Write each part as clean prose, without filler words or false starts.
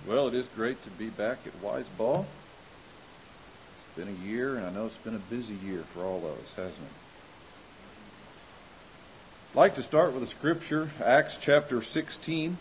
Well, it is great to be back at Wise Ball. It's been a year, and I know it's been a busy year for all of us, hasn't it? I'd like to start with a scripture, Acts chapter 16.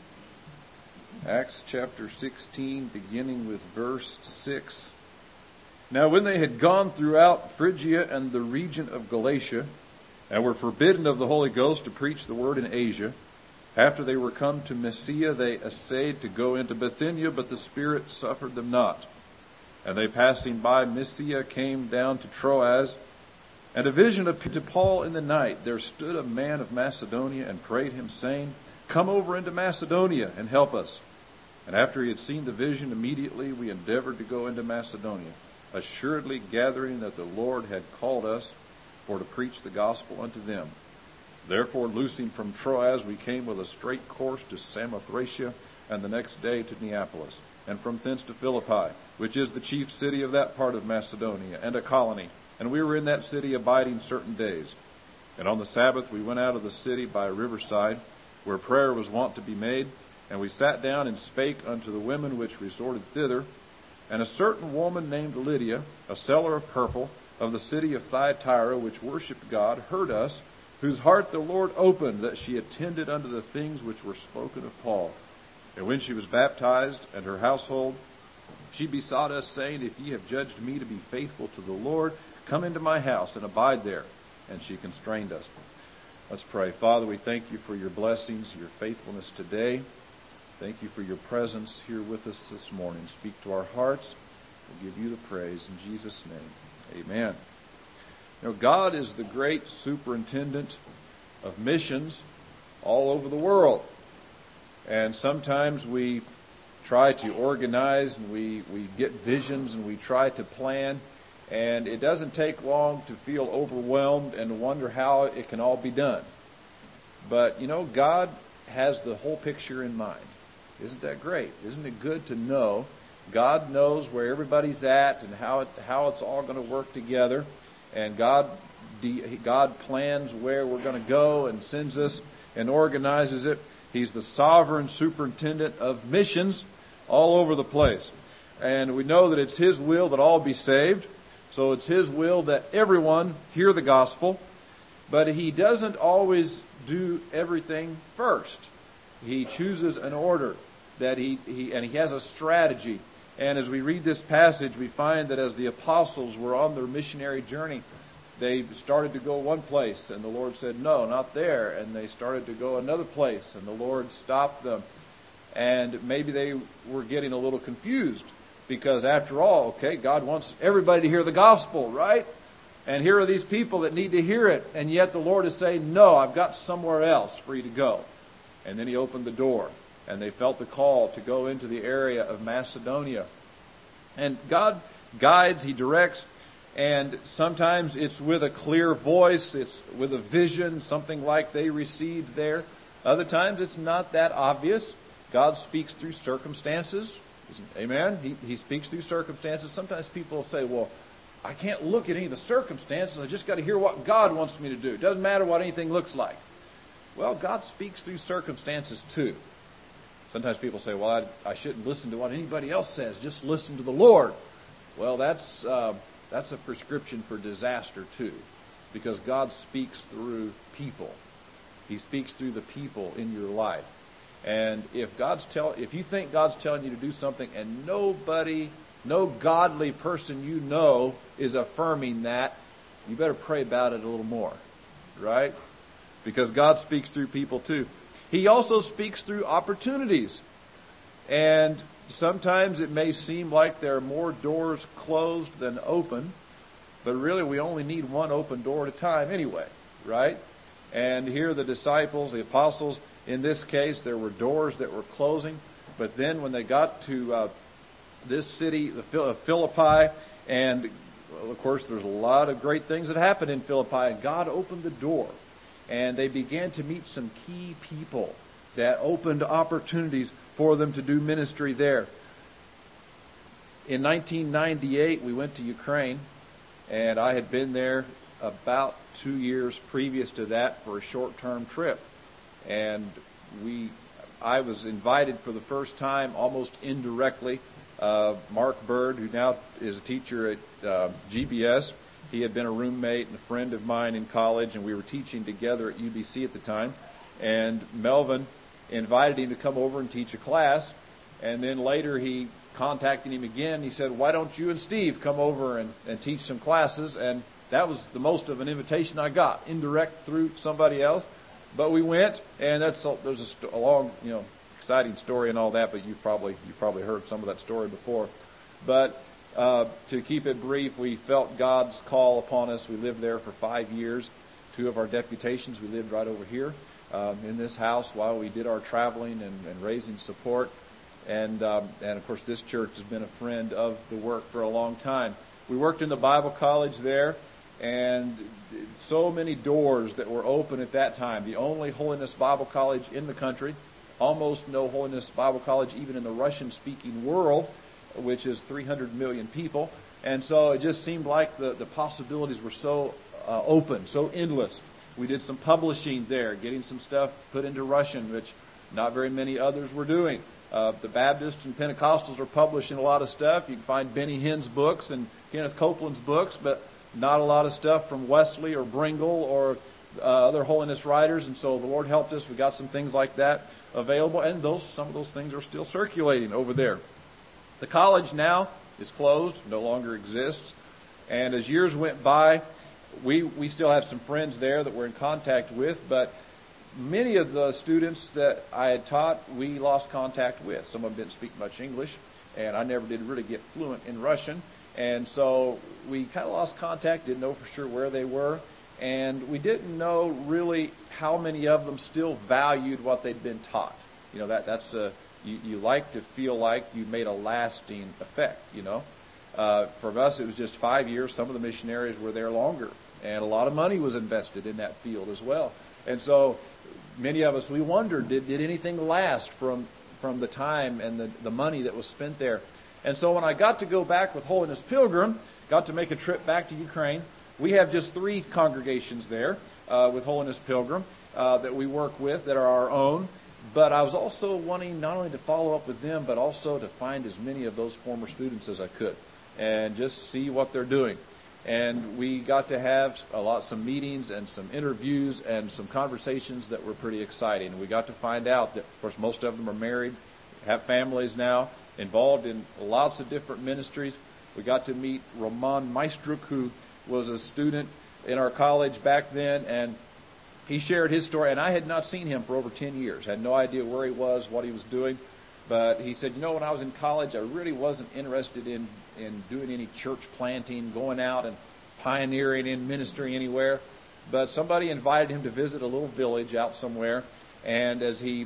Acts chapter 16, beginning with verse 6. Now when they had gone throughout Phrygia and the region of Galatia, and were forbidden of the Holy Ghost to preach the word in Asia, after they were come to Mysia, they essayed to go into Bithynia, but the Spirit suffered them not. And they passing by Mysia came down to Troas. And a vision appeared to Paul in the night. There stood a man of Macedonia and prayed him, saying, Come over into Macedonia and help us. And after he had seen the vision, immediately we endeavored to go into Macedonia, assuredly gathering that the Lord had called us for to preach the gospel unto them. Therefore, loosing from Troas, we came with a straight course to Samothracia, and the next day to Neapolis, and from thence to Philippi, which is the chief city of that part of Macedonia, and a colony. And we were in that city abiding certain days. And on the Sabbath we went out of the city by a riverside, where prayer was wont to be made, and we sat down and spake unto the women which resorted thither. And a certain woman named Lydia, a seller of purple, of the city of Thyatira, which worshipped God, heard us, whose heart the Lord opened, that she attended unto the things which were spoken of Paul. And when she was baptized, and her household, she besought us, saying, If ye have judged me to be faithful to the Lord, come into my house and abide there. And she constrained us. Let's pray. Father, we thank you for your blessings, your faithfulness today. Thank you for your presence here with us this morning. Speak to our hearts. We'll give you the praise in Jesus' name. Amen. You know, God is the great superintendent of missions all over the world. And sometimes we try to organize and we get visions and we try to plan. And it doesn't take long to feel overwhelmed and to wonder how it can all be done. But, you know, God has the whole picture in mind. Isn't that great? Isn't it good to know God knows where everybody's at and how it's all going to work together? And God plans where we're going to go and sends us and organizes it. He's the sovereign superintendent of missions all over the place. And we know that it's His will that all be saved. So it's His will that everyone hear the gospel. But He doesn't always do everything first. He chooses an order that He has a strategy. And as we read this passage, we find that as the apostles were on their missionary journey, they started to go one place, and the Lord said, no, not there. And they started to go another place, and the Lord stopped them. And maybe they were getting a little confused, because after all, okay, God wants everybody to hear the gospel, right? And here are these people that need to hear it, and yet the Lord is saying, no, I've got somewhere else for you to go. And then He opened the door. And they felt the call to go into the area of Macedonia. And God guides, He directs, and sometimes it's with a clear voice, it's with a vision, something like they received there. Other times it's not that obvious. God speaks through circumstances. Amen? He speaks through circumstances. Sometimes people say, well, I can't look at any of the circumstances. I just got to hear what God wants me to do. It doesn't matter what anything looks like. Well, God speaks through circumstances too. Sometimes people say, well, I shouldn't listen to what anybody else says. Just listen to the Lord. Well, that's a prescription for disaster too, because God speaks through people. He speaks through the people in your life. And if you think God's telling you to do something and no godly person you know is affirming that, you better pray about it a little more, right? Because God speaks through people too. He also speaks through opportunities. And sometimes it may seem like there are more doors closed than open, but really we only need one open door at a time anyway, right? And here the disciples, the apostles, in this case, there were doors that were closing. But then when they got to this city, the Philippi, and well, of course there's a lot of great things that happened in Philippi, and God opened the door. And they began to meet some key people that opened opportunities for them to do ministry there. In 1998, we went to Ukraine, and I had been there about 2 years previous to that for a short-term trip. And I was invited for the first time, almost indirectly. Mark Bird, who now is a teacher at GBS, he had been a roommate and a friend of mine in college, and we were teaching together at UBC at the time. And Melvin invited him to come over and teach a class. And then later he contacted him again. He said, "Why don't you and Steve come over and teach some classes?" And that was the most of an invitation I got, indirect through somebody else. But we went, and there's a long, exciting story and all that. But you've probably heard some of that story before. But to keep it brief, we felt God's call upon us. We lived there for 5 years. 2 of our deputations, we lived right over here in this house while we did our traveling and raising support. And of course, this church has been a friend of the work for a long time. We worked in the Bible college there, and so many doors that were open at that time. The only Holiness Bible College in the country, almost no Holiness Bible College even in the Russian-speaking world, which is 300 million people. And so it just seemed like the possibilities were so open, so endless. We did some publishing there, getting some stuff put into Russian, which not very many others were doing. The Baptists and Pentecostals are publishing a lot of stuff. You can find Benny Hinn's books and Kenneth Copeland's books, but not a lot of stuff from Wesley or Bringle or other holiness writers. And so the Lord helped us. We got some things like that available, and some of those things are still circulating over there. The college now is closed, no longer exists. And as years went by, we still have some friends there that we're in contact with, but many of the students that I had taught, we lost contact with. Some of them didn't speak much English, and I never did really get fluent in Russian. And so we kind of lost contact, didn't know for sure where they were, and we didn't know really how many of them still valued what they'd been taught. That's you like to feel like you made a lasting effect, For us, it was just 5 years. Some of the missionaries were there longer, and a lot of money was invested in that field as well. And so many of us, we wondered, did anything last from the time and the money that was spent there? And so when I got to go back with Holiness Pilgrim, got to make a trip back to Ukraine, we have just 3 congregations there with Holiness Pilgrim that we work with that are our own. But I was also wanting not only to follow up with them, but also to find as many of those former students as I could and just see what they're doing. And we got to have some meetings and some interviews and some conversations that were pretty exciting. And we got to find out that, of course, most of them are married, have families now, involved in lots of different ministries. We got to meet Roman Maistruk, who was a student in our college back then, and he shared his story. And I had not seen him for over 10 years, had no idea where he was, what he was doing. But he said, when I was in college, I really wasn't interested in doing any church planting, going out and pioneering in ministry anywhere. But somebody invited him to visit a little village out somewhere. And as he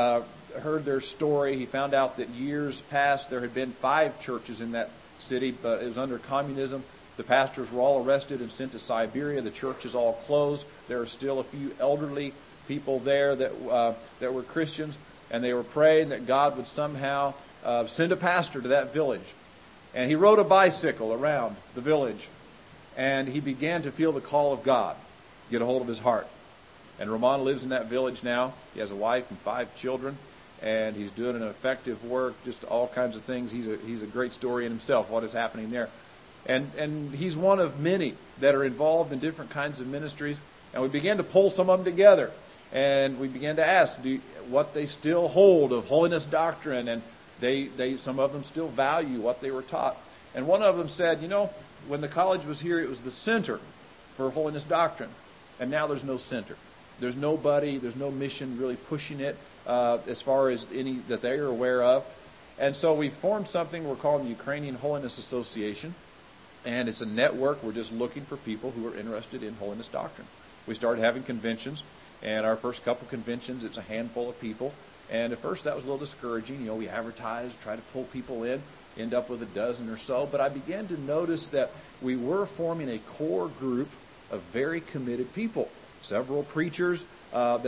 heard their story, he found out that years past there had been 5 churches in that city, but it was under communism. The pastors were all arrested and sent to Siberia. The churches all closed. There are still a few elderly people there that were Christians, and they were praying that God would somehow send a pastor to that village. And he rode a bicycle around the village, and he began to feel the call of God get a hold of his heart. And Roman lives in that village now. He has a wife and 5 children, and he's doing an effective work, just all kinds of things. He's a great story in himself, what is happening there. And he's one of many that are involved in different kinds of ministries. And we began to pull some of them together. And we began to ask what they still hold of holiness doctrine. And some of them still value what they were taught. And one of them said, when the college was here, it was the center for holiness doctrine. And now there's no center. There's nobody, there's no mission really pushing it as far as any that they are aware of. And so we formed something we're calling the Ukrainian Holiness Association. And it's a network. We're just looking for people who are interested in holiness doctrine. We started having conventions, and our first couple conventions, it's a handful of people. And at first that was a little discouraging. We advertised, try to pull people in, end up with a dozen or so. But I began to notice that we were forming a core group of very committed people. Several preachers from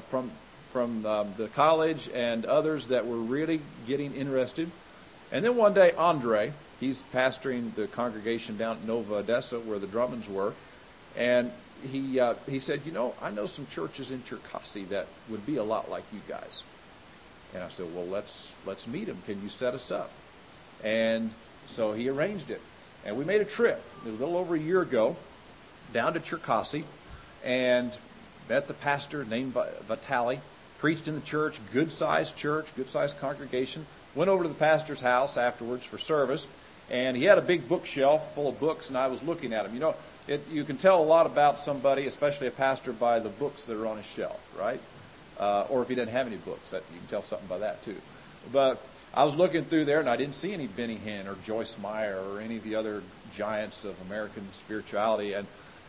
the college and others that were really getting interested. And then one day, Andre, he's pastoring the congregation down at Nova Odessa where the Drummonds were. And he said, I know some churches in Cherkasy that would be a lot like you guys. And I said, well, let's meet him. Can you set us up? And so he arranged it. And we made a trip. It was a little over a year ago, down to Cherkasy, and met the pastor named Vitaly. Preached in the church, good-sized congregation. Went over to the pastor's house afterwards for service, and he had a big bookshelf full of books, and I was looking at them. You know, you can tell a lot about somebody, especially a pastor, by the books that are on his shelf, right? Or if he doesn't have any books, you can tell something by that too. But I was looking through there, and I didn't see any Benny Hinn or Joyce Meyer or any of the other giants of American spirituality. And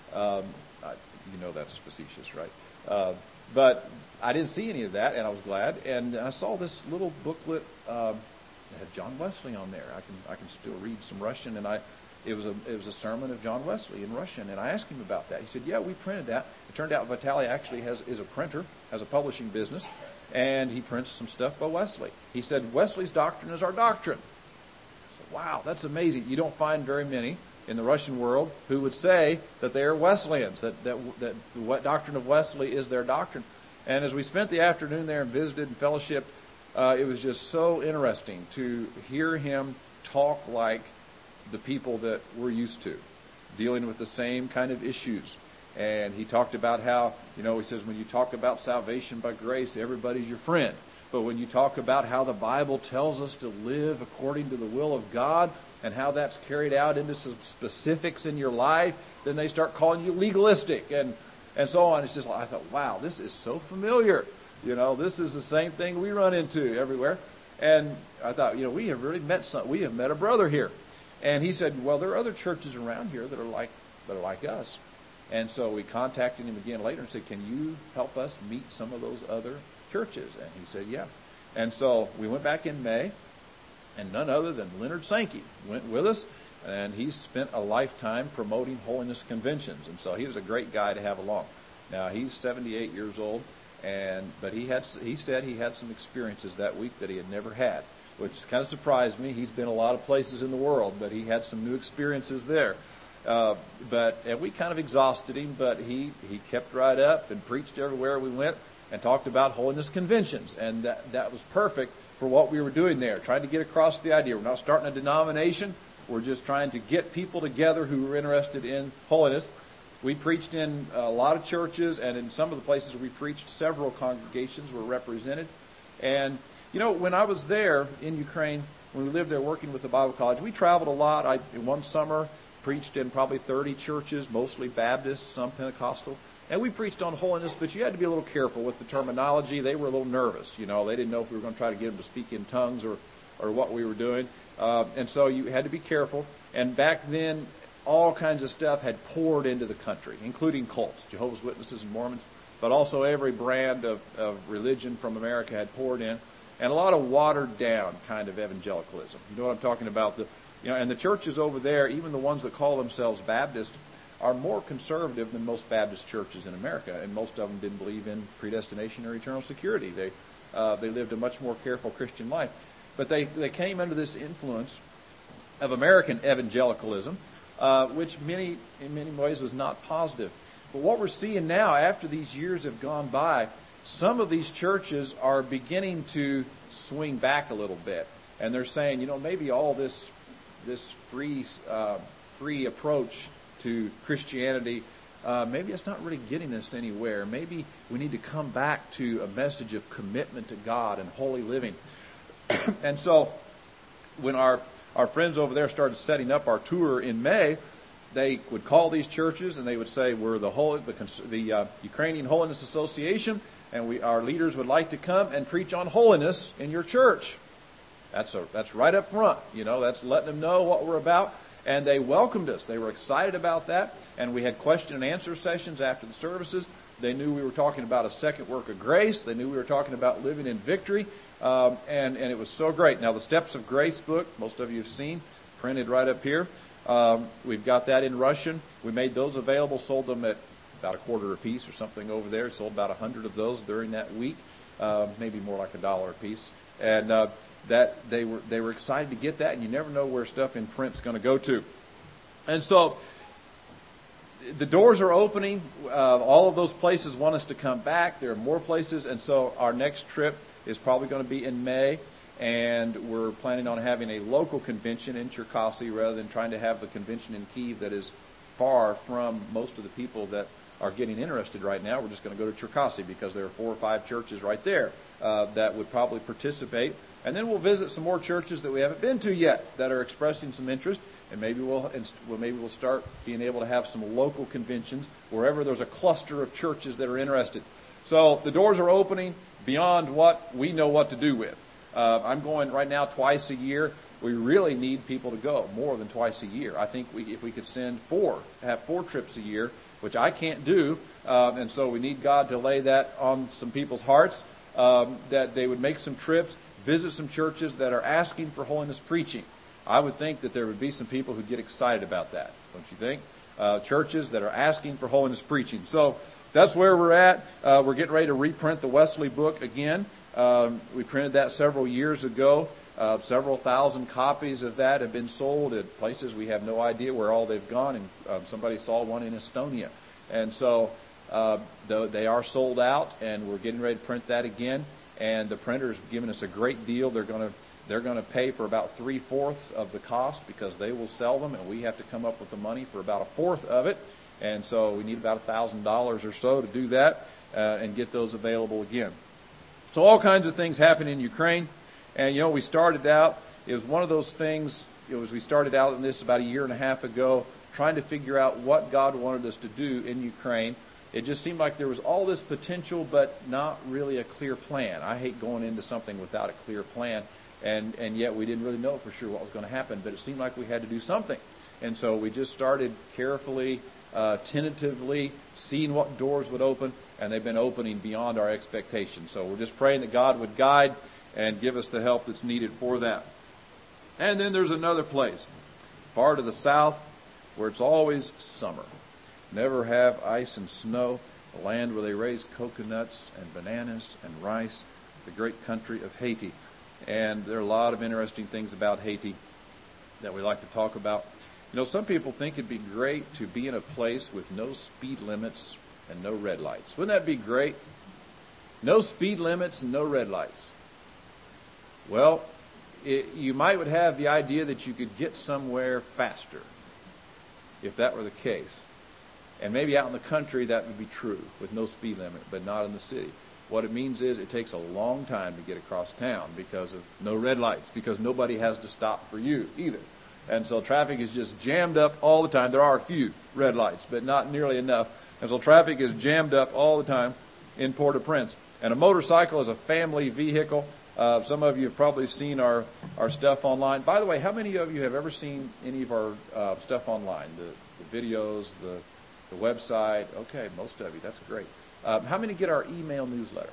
you know that's facetious, right? But I didn't see any of that, and I was glad. And I saw this little booklet that had John Wesley on there. I can still read some Russian, and it was a sermon of John Wesley in Russian. And I asked him about that. He said, "Yeah, we printed that." It turned out Vitaly actually is a printer, has a publishing business, and he prints some stuff by Wesley. He said, "Wesley's doctrine is our doctrine." I said, "Wow, that's amazing." You don't find very many in the Russian world who would say that they are Wesleyans, that the doctrine of Wesley is their doctrine. And as we spent the afternoon there and visited and fellowshiped, it was just so interesting to hear him talk like the people that we're used to, dealing with the same kind of issues. And he talked about how, he says, when you talk about salvation by grace, everybody's your friend. But when you talk about how the Bible tells us to live according to the will of God and how that's carried out into some specifics in your life, then they start calling you legalistic and so on. It's just like, I thought, wow, this is so familiar. This is the same thing we run into everywhere. And I thought, we have really met a brother here. And he said, well, there are other churches around here that are like us. And so we contacted him again later and said, can you help us meet some of those other churches? And he said, yeah. And so we went back in May, and none other than Leonard Sankey went with us, and he spent a lifetime promoting holiness conventions. And so he was a great guy to have along. Now, he's 78 years old, but he said he had some experiences that week that he had never had, which kind of surprised me. He's been a lot of places in the world, but he had some new experiences there. And we kind of exhausted him, but he kept right up and preached everywhere we went and talked about holiness conventions. And that was perfect for what we were doing there, trying to get across the idea. We're not starting a denomination. We're just trying to get people together who are interested in holiness. We preached in a lot of churches, and in some of the places we preached, several congregations were represented. And, when I was there in Ukraine, when we lived there working with the Bible College, we traveled a lot. In one summer, preached in probably 30 churches, mostly Baptist, some Pentecostal. And we preached on holiness, but you had to be a little careful with the terminology. They were a little nervous. They didn't know if we were going to try to get them to speak in tongues or what we were doing. And so you had to be careful. And back then, all kinds of stuff had poured into the country, including cults, Jehovah's Witnesses and Mormons, but also every brand of religion from America had poured in, and a lot of watered-down kind of evangelicalism. You know what I'm talking about? And the churches over there, even the ones that call themselves Baptist, are more conservative than most Baptist churches in America, and most of them didn't believe in predestination or eternal security. They lived a much more careful Christian life. But they came under this influence of American evangelicalism, which in many ways was not positive. But what we're seeing now, after these years have gone by, some of these churches are beginning to swing back a little bit. And they're saying, maybe all this free approach to Christianity, maybe it's not really getting us anywhere. Maybe we need to come back to a message of commitment to God and holy living. And so when our friends over there started setting up our tour in May, they would call these churches and they would say, we're the Ukrainian Holiness Association, and our leaders would like to come and preach on holiness in your church. That's right up front. That's letting them know what we're about. And they welcomed us. They were excited about that. And we had question and answer sessions after the services. They knew we were talking about a second work of grace. They knew we were talking about living in victory. And it was so great. Now, the Steps of Grace book, most of you have seen, printed right up here. We've got that in Russian. We made those available, sold them at about $0.25 a piece or something over there. Sold about 100 of those during that week, maybe more like $1 a piece. And that they were excited to get that, and you never know where stuff in print's going to go to. And so the doors are opening. All of those places want us to come back. There are more places, and so our next trip is probably going to be in May, and we're planning on having a local convention in Cherkasy rather than trying to have the convention in Kyiv that is far from most of the people that are getting interested right now. We're just going to go to Cherkasy because there are 4 or 5 churches right there that would probably participate. And then we'll visit some more churches that we haven't been to yet that are expressing some interest, and maybe we'll start being able to have some local conventions wherever there's a cluster of churches that are interested. So the doors are opening beyond what we know what to do with. I'm going right now twice a year. We really need people to go more than twice a year. I think if we could have 4 trips a year, which I can't do, and so we need God to lay that on some people's hearts, that they would make some trips, visit some churches that are asking for holiness preaching. I would think that there would be some people who get excited about that, don't you think? Churches that are asking for holiness preaching. So that's where we're at. We're getting ready to reprint the Wesley book again. We printed that several years ago. Several thousand copies of that have been sold at places we have no idea where all they've gone, and somebody saw one in Estonia. And so they are sold out, and we're getting ready to print that again. And the printer's given us a great deal. They're going to pay for about 3/4 of the cost because they will sell them, and we have to come up with the money for about 1/4 of it. And so we need about $1,000 or so to do that and get those available again. So all kinds of things happen in Ukraine. And, we started out, it was one of those things, we started out in this about 1.5 years ago, trying to figure out what God wanted us to do in Ukraine. It just seemed like there was all this potential, but not really a clear plan. I hate going into something without a clear plan, and yet we didn't really know for sure what was going to happen, but it seemed like we had to do something. And so we just started carefully, tentatively, seeing what doors would open, and they've been opening beyond our expectations. So we're just praying that God would guide and give us the help that's needed for that. And then there's another place, far to the south, where it's always summer. Never have ice and snow, the land where they raise coconuts and bananas and rice, the great country of Haiti. And there are a lot of interesting things about Haiti that we like to talk about. Some people think it'd be great to be in a place with no speed limits and no red lights. Wouldn't that be great? No speed limits and no red lights. Well, you might would have the idea that you could get somewhere faster if that were the case. And maybe out in the country that would be true with no speed limit, but not in the city. What it means is it takes a long time to get across town because of no red lights, because nobody has to stop for you either. And so traffic is just jammed up all the time. There are a few red lights, but not nearly enough. And so traffic is jammed up all the time in Port-au-Prince. And a motorcycle is a family vehicle. Some of you have probably seen our stuff online. By the way, how many of you have ever seen any of our stuff online? The videos, the website? Okay, most of you. That's great. How many get our email newsletter?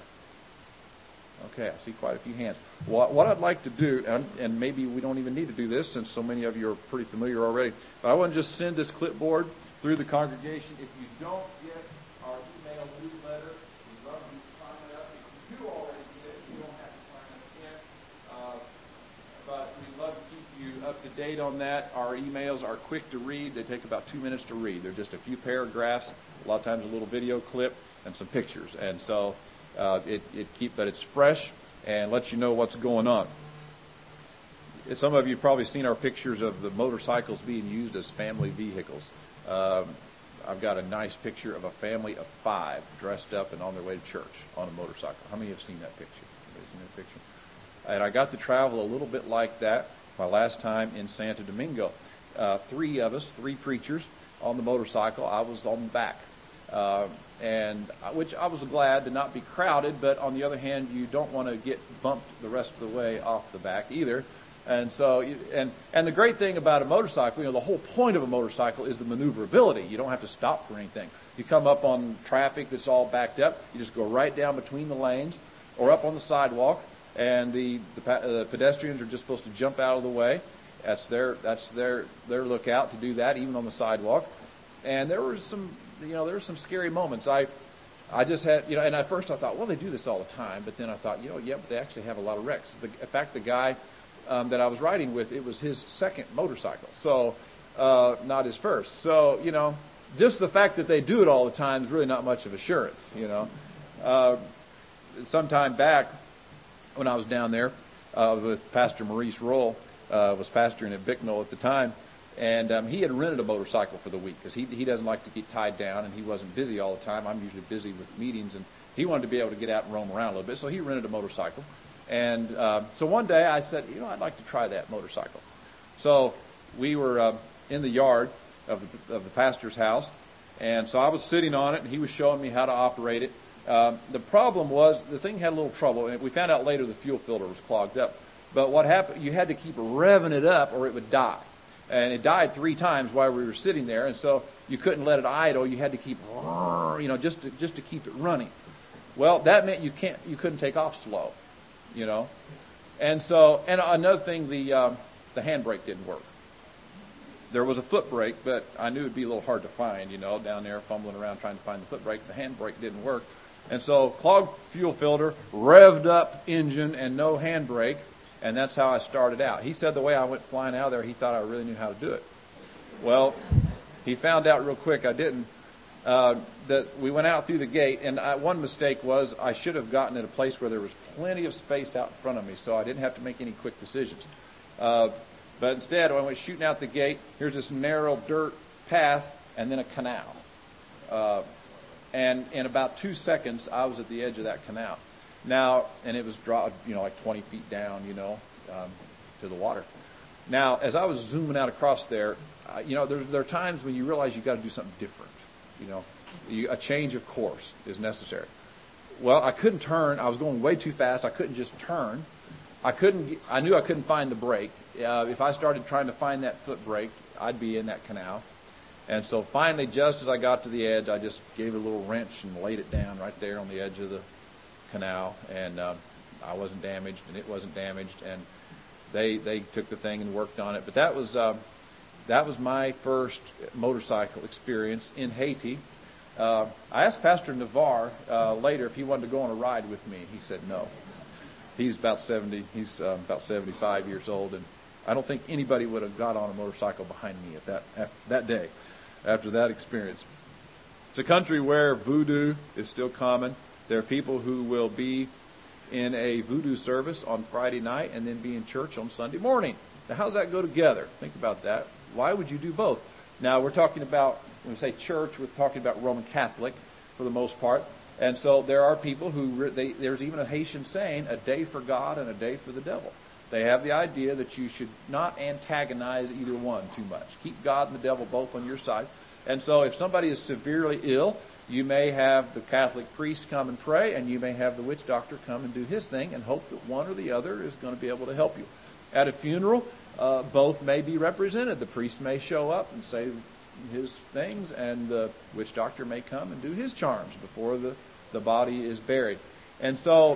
Okay, I see quite a few hands. What I'd like to do, and maybe we don't even need to do this since so many of you are pretty familiar already, but I want to just send this clipboard through the congregation. If you don't get our email newsletter, we'd love you to sign up. If you do already get it, you don't have to sign up again. But we'd love to keep you up to date on that. Our emails are quick to read. They take about 2 minutes to read. They're just a few paragraphs, a lot of times a little video clip, and some pictures. And so but it's fresh and lets you know what's going on. Some of you have probably seen our pictures of the motorcycles being used as family vehicles. I've got a nice picture of a family of 5 dressed up and on their way to church on a motorcycle. How many have seen that picture? Anybody seen that picture? And I got to travel a little bit like that my last time in Santo Domingo. 3 of us, 3 preachers on the motorcycle. I was on the back. And which I was glad to not be crowded, but on the other hand, you don't want to get bumped the rest of the way off the back either. And so, and the great thing about a motorcycle, the whole point of a motorcycle is the maneuverability. You don't have to stop for anything. You come up on traffic that's all backed up, you just go right down between the lanes or up on the sidewalk, and the pedestrians are just supposed to jump out of the way. That's their lookout to do that, even on the sidewalk. And there were some scary moments. I just had, and at first I thought, well, they do this all the time. But then I thought, but they actually have a lot of wrecks. In fact, the guy that I was riding with, it was his second motorcycle. So, not his first. So, just the fact that they do it all the time is really not much of assurance, Some time back, when I was down there with Pastor Maurice Roll, was pastoring at Bicknell at the time. And he had rented a motorcycle for the week because he doesn't like to get tied down, and he wasn't busy all the time. I'm usually busy with meetings, and he wanted to be able to get out and roam around a little bit, so he rented a motorcycle. And so one day I said, I'd like to try that motorcycle. So we were in the yard of the pastor's house, and so I was sitting on it, and he was showing me how to operate it. The problem was the thing had a little trouble, and we found out later the fuel filter was clogged up. But what happened, you had to keep revving it up or it would die. And it died 3 times while we were sitting there, and so you couldn't let it idle. You had to keep, just to keep it running. Well, that meant you couldn't take off slow, And so, and another thing, the handbrake didn't work. There was a foot brake, but I knew it'd be a little hard to find, down there fumbling around trying to find the foot brake. The handbrake didn't work, and so clogged fuel filter, revved up engine, and no handbrake. And that's how I started out. He said the way I went flying out of there, he thought I really knew how to do it. Well, he found out real quick I didn't. That we went out through the gate, and one mistake was I should have gotten at a place where there was plenty of space out in front of me, so I didn't have to make any quick decisions. But instead, when I went shooting out the gate, here's this narrow dirt path and then a canal. And in about 2 seconds, I was at the edge of that canal. Now, and it was like 20 feet down, to the water. Now, as I was zooming out across there, there are times when you realize you've got to do something different. A change of course is necessary. Well, I couldn't turn. I was going way too fast. I couldn't just turn. I knew I couldn't find the brake. If I started trying to find that foot brake, I'd be in that canal. And so finally, just as I got to the edge, I just gave it a little wrench and laid it down right there on the edge of the canal, and I wasn't damaged, and it wasn't damaged, and they took the thing and worked on it. But that was my first motorcycle experience in Haiti. I asked Pastor Navarre later if he wanted to go on a ride with me, and he said no. He's about 70. He's about 75 years old, and I don't think anybody would have got on a motorcycle behind me at that day after that experience. It's a country where voodoo is still common. There are people who will be in a voodoo service on Friday night and then be in church on Sunday morning. Now, how does that go together? Think about that. Why would you do both? Now, we're talking about, when we say church, we're talking about Roman Catholic for the most part. And so there are people who, there's even a Haitian saying, a day for God and a day for the devil. They have the idea that you should not antagonize either one too much. Keep God and the devil both on your side. And so if somebody is severely ill, you may have the Catholic priest come and pray, and you may have the witch doctor come and do his thing and hope that one or the other is going to be able to help you. At a funeral, both may be represented. The priest may show up and say his things, and the witch doctor may come and do his charms before the body is buried. And so,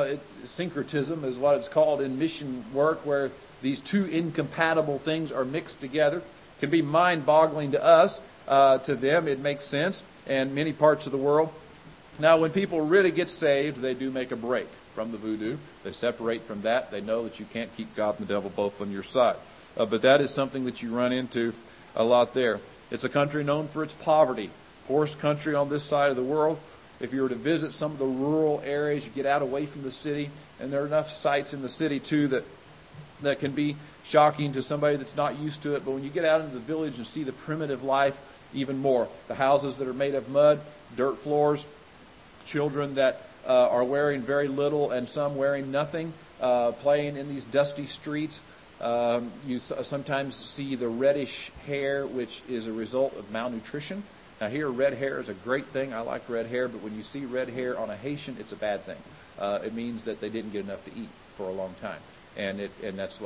syncretism is what it's called in mission work, where these two incompatible things are mixed together. It can be mind-boggling to us. To them, it makes sense, and many parts of the world. Now, when people really get saved, they do make a break from the voodoo. They separate from that. They know that you can't keep God and the devil both on your side. But that is something that you run into a lot there. It's a country known for its poverty. Poorest country on this side of the world. If you were to visit some of the rural areas, you get out away from the city, and there are enough sites in the city, too, that can be shocking to somebody that's not used to it. But when you get out into the village and see the primitive life, even more. The houses that are made of mud, dirt floors, children that are wearing very little and some wearing nothing, playing in these dusty streets. You sometimes see the reddish hair, which is a result of malnutrition. Now here, red hair is a great thing. I like red hair, but when you see red hair on a Haitian, it's a bad thing. It means that they didn't get enough to eat for a long time, and it's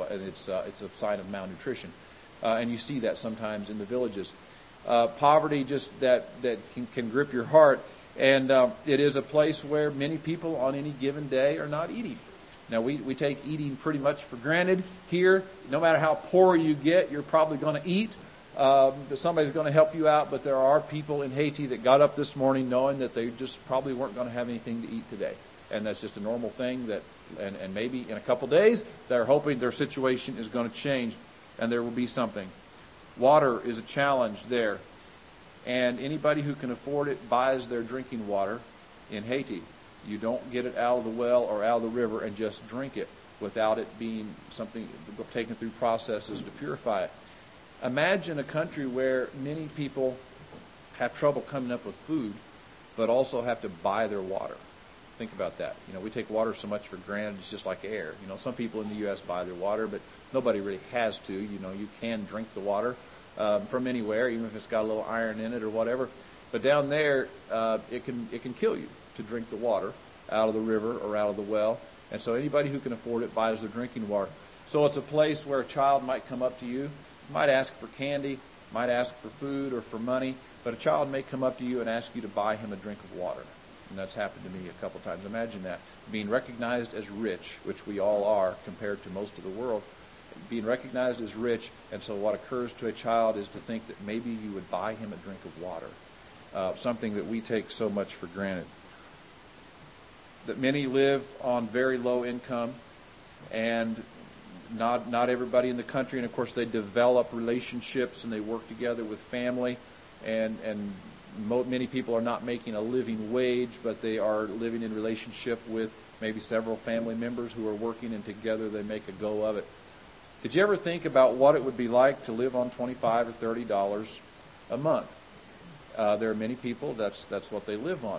a sign of malnutrition. And you see that sometimes in the villages. Poverty just that can grip your heart, and it is a place where many people on any given day are not eating. Now we take eating pretty much for granted here. No matter how poor you get, you're probably going to eat. Somebody's going to help you out, but there are people in Haiti that got up this morning knowing that they just probably weren't going to have anything to eat today, and that's just a normal thing. And maybe in a couple days they're hoping their situation is going to change, and there will be something. Water is a challenge there, and anybody who can afford it buys their drinking water in Haiti. You don't get it out of the well or out of the river and just drink it without it being something taken through processes to purify it. Imagine a country where many people have trouble coming up with food, but also have to buy their water. Think about that. We take water so much for granted, it's just like air. Some people in the U.S. buy their water, but nobody really has to. You can drink the water from anywhere, even if it's got a little iron in it or whatever. But down there, it can kill you to drink the water out of the river or out of the well. And so anybody who can afford it buys their drinking water. So it's a place where a child might come up to you, might ask for candy, might ask for food or for money, but a child may come up to you and ask you to buy him a drink of water. And that's happened to me a couple times. Imagine that. Being recognized as rich, which we all are compared to most of the world, being recognized as rich, and so what occurs to a child is to think that maybe you would buy him a drink of water, something that we take so much for granted. That many live on very low income, and not everybody in the country, and of course they develop relationships and they work together with family, and many people are not making a living wage, but they are living in relationship with maybe several family members who are working, and together they make a go of it. Did you ever think about what it would be like to live on $25 or $30 a month? There are many people that's what they live on.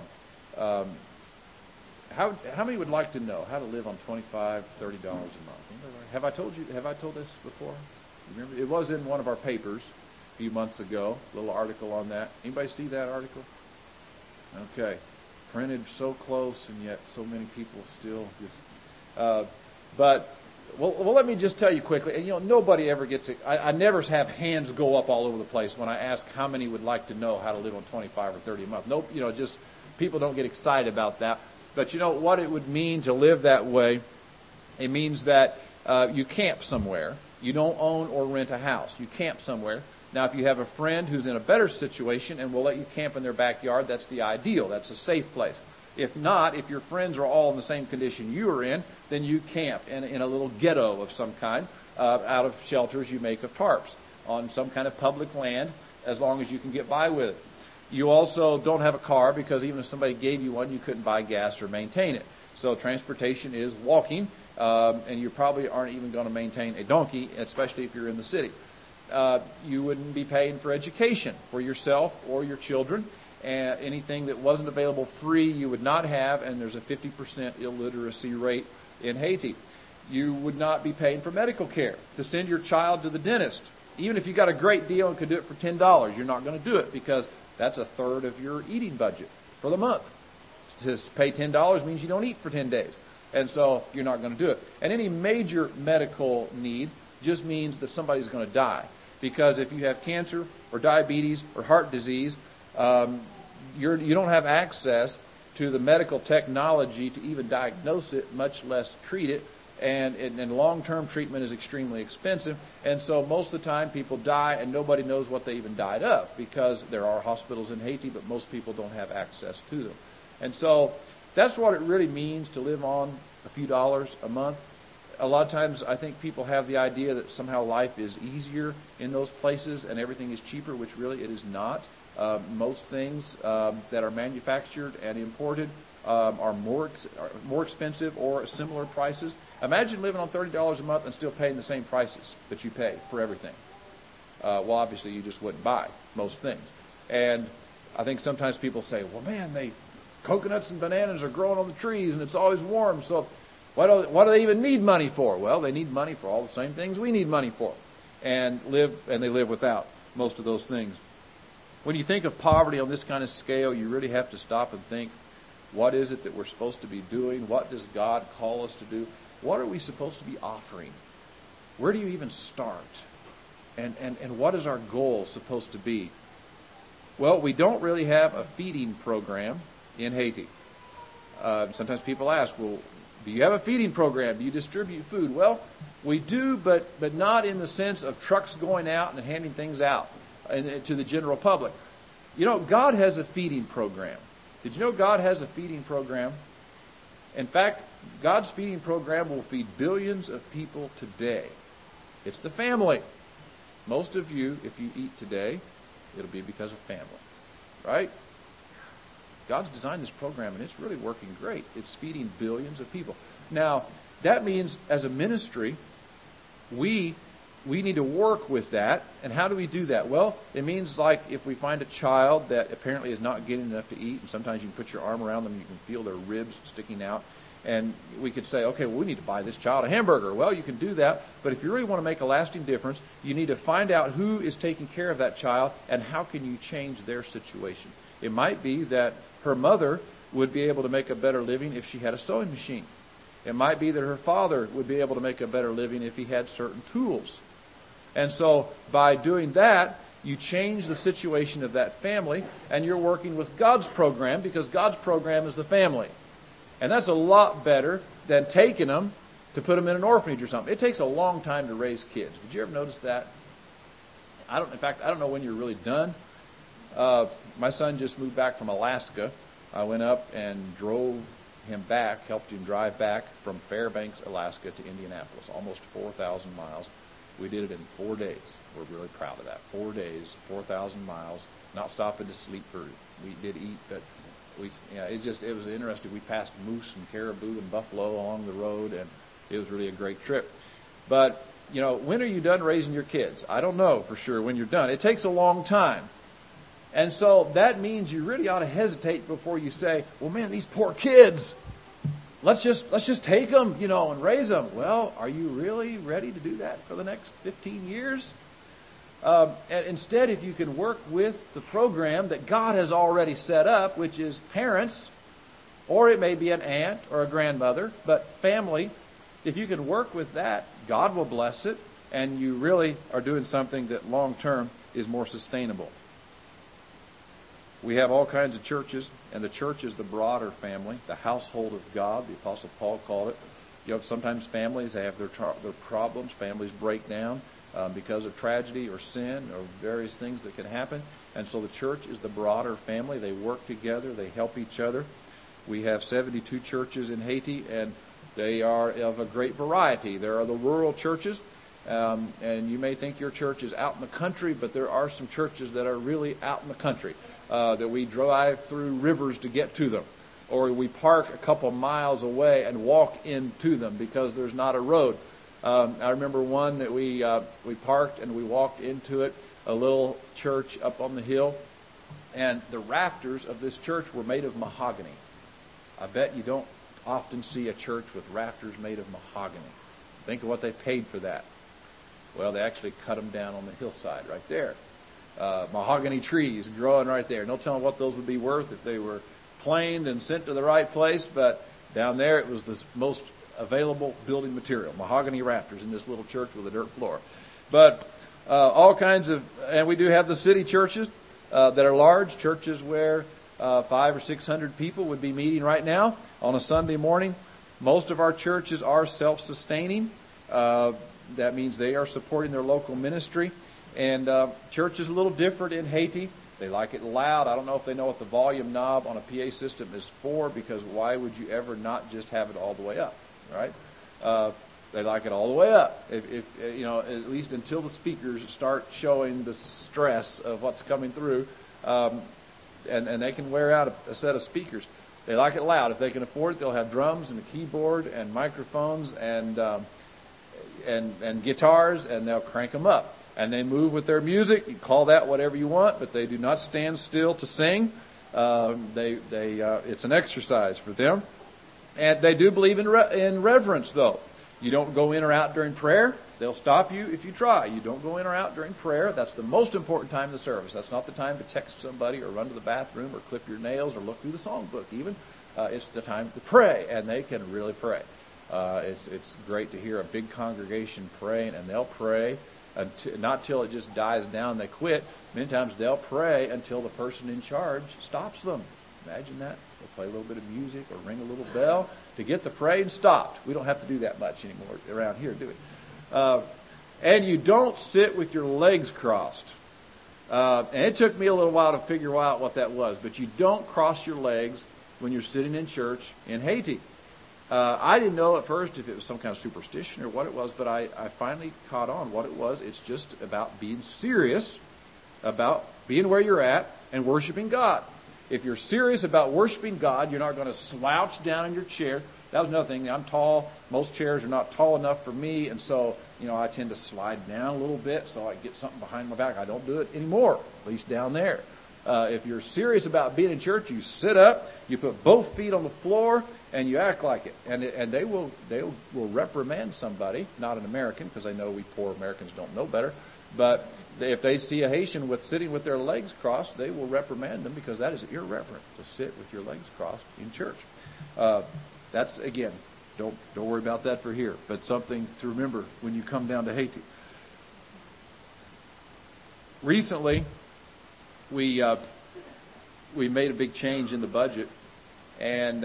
How many would like to know how to live on $25, $30 a month? Have I told this before? Remember, it was in one of our papers a few months ago, a little article on that. Anybody see that article? Okay. Printed so close, and yet so many people still just... Well, let me just tell you quickly. And nobody ever gets it. I never have hands go up all over the place when I ask how many would like to know how to live on 25 or 30 a month. Nope, just people don't get excited about that. But what it would mean to live that way? It means that you camp somewhere. You don't own or rent a house. You camp somewhere. Now, if you have a friend who's in a better situation and will let you camp in their backyard, that's the ideal. That's a safe place. If not, if your friends are all in the same condition you are in, then you camp in a little ghetto of some kind, out of shelters you make of tarps, on some kind of public land, as long as you can get by with it. You also don't have a car, because even if somebody gave you one, you couldn't buy gas or maintain it. So transportation is walking, and you probably aren't even going to maintain a donkey, especially if you're in the city. You wouldn't be paying for education for yourself or your children. And anything that wasn't available free, you would not have, and there's a 50% illiteracy rate in Haiti. You would not be paying for medical care. To send your child to the dentist, even if you got a great deal and could do it for $10, you're not going to do it, because that's a third of your eating budget for the month. To pay $10 means you don't eat for 10 days. And so you're not going to do it. And any major medical need just means that somebody's going to die. Because if you have cancer or diabetes or heart disease, you don't have access to the medical technology to even diagnose it, much less treat it. And long-term treatment is extremely expensive. And so most of the time people die and nobody knows what they even died of, because there are hospitals in Haiti, but most people don't have access to them. And so that's what it really means to live on a few dollars a month. A lot of times I think people have the idea that somehow life is easier in those places and everything is cheaper, which really it is not. Most things that are manufactured and imported are more expensive or similar prices. Imagine living on $30 a month and still paying the same prices that you pay for everything. Well, obviously you just wouldn't buy most things. And I think sometimes people say, well, man, coconuts and bananas are growing on the trees and it's always warm, so what do they even need money for? Well, they need money for all the same things we need money for, and they live without most of those things. When you think of poverty on this kind of scale, you really have to stop and think, what is it that we're supposed to be doing? What does God call us to do? What are we supposed to be offering? Where do you even start? And what is our goal supposed to be? Well, we don't really have a feeding program in Haiti. Sometimes people ask, well, do you have a feeding program? Do you distribute food? Well, we do, but not in the sense of trucks going out and handing things out to the general public. God has a feeding program. Did you know God has a feeding program? In fact, God's feeding program will feed billions of people today. It's the family. Most of you, if you eat today, it'll be because of family, right? God's designed this program, and it's really working great. It's feeding billions of people. Now, that means as a ministry, we need to work with that. And how do we do that? Well, it means like if we find a child that apparently is not getting enough to eat, and sometimes you can put your arm around them and you can feel their ribs sticking out, and we could say, okay, well, we need to buy this child a hamburger. Well, you can do that, but if you really want to make a lasting difference, you need to find out who is taking care of that child and how can you change their situation. It might be that her mother would be able to make a better living if she had a sewing machine. It might be that her father would be able to make a better living if he had certain tools. And so by doing that, you change the situation of that family, and you're working with God's program, because God's program is the family. And that's a lot better than taking them to put them in an orphanage or something. It takes a long time to raise kids. Did you ever notice that? In fact, I don't know when you're really done. My son just moved back from Alaska. I went up and drove him back, helped him drive back from Fairbanks, Alaska to Indianapolis, almost 4,000 miles. We did it in 4 days. We're really proud of that. 4 days, 4,000 miles, not stopping to sleep. We did eat, but it was interesting. We passed moose and caribou and buffalo along the road, and it was really a great trip. But, when are you done raising your kids? I don't know for sure when you're done. It takes a long time. And so that means you really ought to hesitate before you say, well, man, these poor kids, let's just take them, and raise them. Well, are you really ready to do that for the next 15 years? And instead, if you can work with the program that God has already set up, which is parents, or it may be an aunt or a grandmother, but family, if you can work with that, God will bless it, and you really are doing something that long term is more sustainable. We have all kinds of churches, and the church is the broader family, the household of God, the Apostle Paul called it. Sometimes families have their problems, families break down because of tragedy or sin or various things that can happen. And so the church is the broader family. They work together, they help each other. We have 72 churches in Haiti, and they are of a great variety. There are the rural churches, and you may think your church is out in the country, but there are some churches that are really out in the country. That we drive through rivers to get to them, or we park a couple miles away and walk into them because there's not a road. I remember one that we parked and we walked into it, a little church up on the hill, and the rafters of this church were made of mahogany. I bet you don't often see a church with rafters made of mahogany. Think of what they paid for that. Well, they actually cut them down on the hillside right there. Mahogany trees growing right there. No telling what those would be worth if they were planed and sent to the right place, but down there it was the most available building material. Mahogany rafters in this little church with a dirt floor. But all kinds of, and we do have the city churches that are large, churches where 500 or 600 people would be meeting right now on a Sunday morning. Most of our churches are self-sustaining. That means they are supporting their local ministry. And church is a little different in Haiti. They like it loud. I don't know if they know what the volume knob on a PA system is for, because why would you ever not just have it all the way up, right? They like it all the way up. If at least until the speakers start showing the stress of what's coming through, and they can wear out a set of speakers. They like it loud. If they can afford it, they'll have drums and a keyboard and microphones and guitars, and they'll crank them up. And they move with their music. You call that whatever you want, but they do not stand still to sing. It's an exercise for them. And they do believe in reverence, though. You don't go in or out during prayer. They'll stop you if you try. You don't go in or out during prayer. That's the most important time of the service. That's not the time to text somebody or run to the bathroom or clip your nails or look through the songbook even. It's the time to pray, and they can really pray. It's great to hear a big congregation praying, and they'll pray. Not till it just dies down, they quit. Many times they'll pray until the person in charge stops them. Imagine that. They'll play a little bit of music or ring a little bell to get the praying stopped. We don't have to do that much anymore around here, do we? And you don't sit with your legs crossed. And it took me a little while to figure out what that was, but you don't cross your legs when you're sitting in church in Haiti. I didn't know at first if it was some kind of superstition or what it was, but I finally caught on what it was. It's just about being serious about being where you're at and worshiping God. If you're serious about worshiping God, you're not going to slouch down in your chair. That was another thing. I'm tall. Most chairs are not tall enough for me, and so, I tend to slide down a little bit so I get something behind my back. I don't do it anymore, at least down there. If you're serious about being in church, you sit up, you put both feet on the floor, and you act like it. And they will reprimand somebody, not an American, because I know we poor Americans don't know better. But if they see a Haitian sitting with their legs crossed, they will reprimand them, because that is irreverent to sit with your legs crossed in church. That's, again, don't worry about that for here, but something to remember when you come down to Haiti. Recently, we made a big change in the budget, and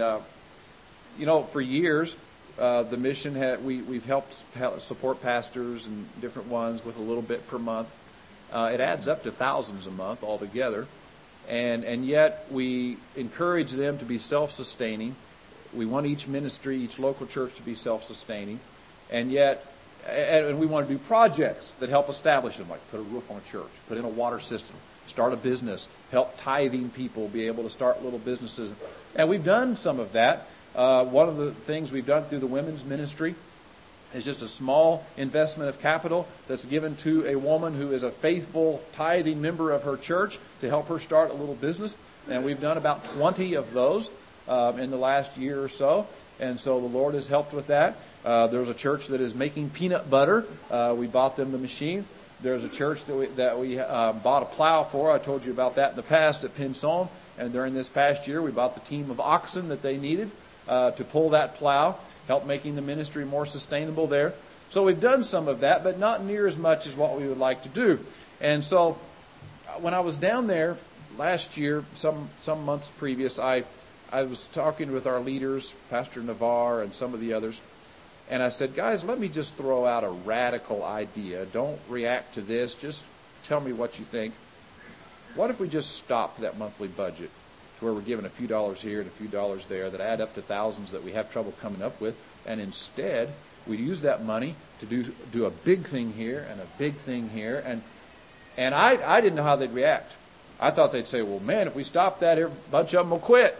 for years the mission we've helped support pastors and different ones with a little bit per month. It adds up to thousands a month altogether, and yet we encourage them to be self-sustaining. We want each ministry, each local church to be self-sustaining, and we want to do projects that help establish them, like put a roof on a church, put in a water system, start a business, help tithing people be able to start little businesses. And we've done some of that. One of the things we've done through the women's ministry is just a small investment of capital that's given to a woman who is a faithful tithing member of her church to help her start a little business. And we've done about 20 of those in the last year or so. And so the Lord has helped with that. There's a church that is making peanut butter. We bought them the machine. There's a church that we bought a plow for. I told you about that in the past at Pinson. And during this past year, we bought the team of oxen that they needed to pull that plow, help making the ministry more sustainable there. So we've done some of that, but not near as much as what we would like to do. And so when I was down there last year, some months previous, I was talking with our leaders, Pastor Navarre and some of the others, and I said, guys, let me just throw out a radical idea. Don't react to this. Just tell me what you think. What if we just stopped that monthly budget to where we're giving a few dollars here and a few dollars there that add up to thousands that we have trouble coming up with, and instead we use that money to do a big thing here and a big thing here. And I didn't know how they'd react. I thought they'd say, well, man, if we stop that, a bunch of them will quit.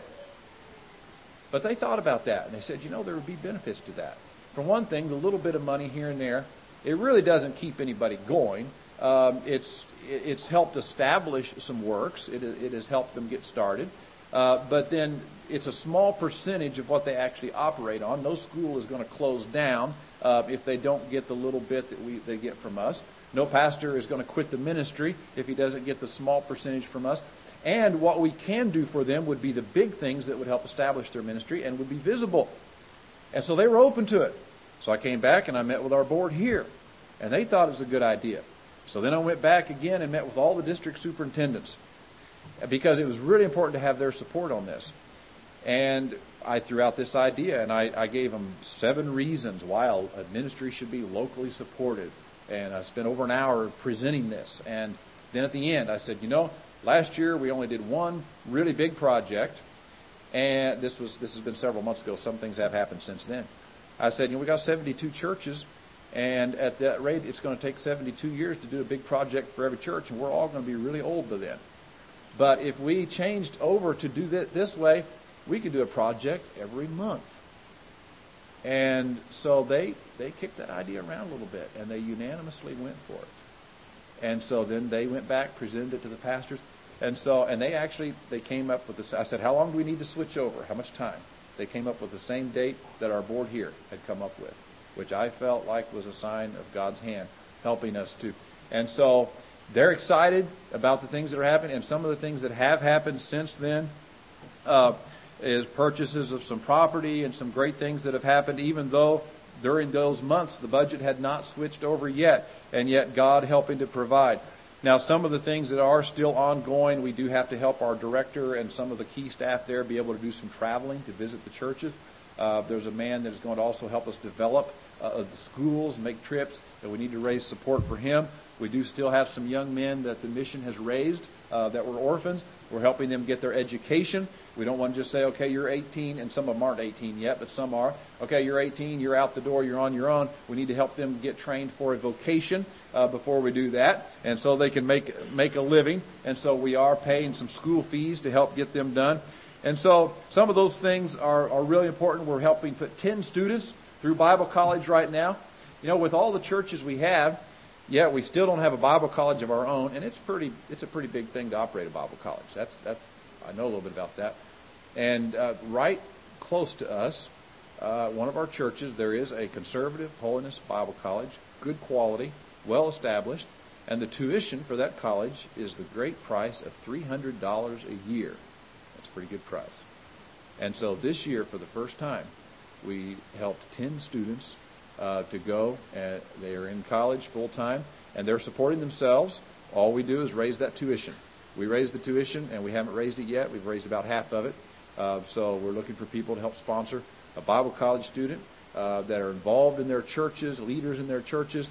But they thought about that, and they said, there would be benefits to that. For one thing, the little bit of money here and there, it really doesn't keep anybody going. It's helped establish some works. It has helped them get started. But then it's a small percentage of what they actually operate on. No school is going to close down if they don't get the little bit that they get from us. No pastor is going to quit the ministry if he doesn't get the small percentage from us. And what we can do for them would be the big things that would help establish their ministry and would be visible. And so they were open to it. So I came back and I met with our board here. And they thought it was a good idea. So then I went back again and met with all the district superintendents, because it was really important to have their support on this. And I threw out this idea, and I gave them 7 reasons why a ministry should be locally supported. And I spent over an hour presenting this. And then at the end, I said, last year we only did one really big project, and this has been several months ago. Some things have happened since then. I said, we got 72 churches, and at that rate, it's going to take 72 years to do a big project for every church, and we're all going to be really old by then. But if we changed over to do this way, we could do a project every month. And so they kicked that idea around a little bit, and they unanimously went for it. And so then they went back, presented it to the pastors, and they came up with this. I said, how long do we need to switch over? How much time? They came up with the same date that our board here had come up with, which I felt like was a sign of God's hand helping us to. And so they're excited about the things that are happening, and some of the things that have happened since then is purchases of some property and some great things that have happened, even though during those months the budget had not switched over yet, and yet God helping to provide. Now, some of the things that are still ongoing, we do have to help our director and some of the key staff there be able to do some traveling to visit the churches. There's a man that is going to also help us develop the schools, make trips, and we need to raise support for him. We do still have some young men that the mission has raised that were orphans. We're helping them get their education. We don't want to just say, okay, you're 18, and some of them aren't 18 yet, but some are. Okay, you're 18, you're out the door, you're on your own. We need to help them get trained for a vocation before we do that, and so they can make a living. And so we are paying some school fees to help get them done. And so some of those things are really important. We're helping put 10 students through Bible college right now. You know, with all the churches we have, yet we still don't have a Bible college of our own, and it's a pretty big thing to operate a Bible college. That's I know a little bit about that. And right close to us, one of our churches, there is a conservative holiness Bible college, good quality, well established, and the tuition for that college is the great price of $300 a year. That's a pretty good price. And so this year, for the first time, we helped 10 students to go. They are in college full time, and they're supporting themselves. All we do is raise that tuition. We raise the tuition, and we haven't raised it yet. We've raised about half of it. So we're looking for people to help sponsor a Bible college student that are involved in their churches, leaders in their churches.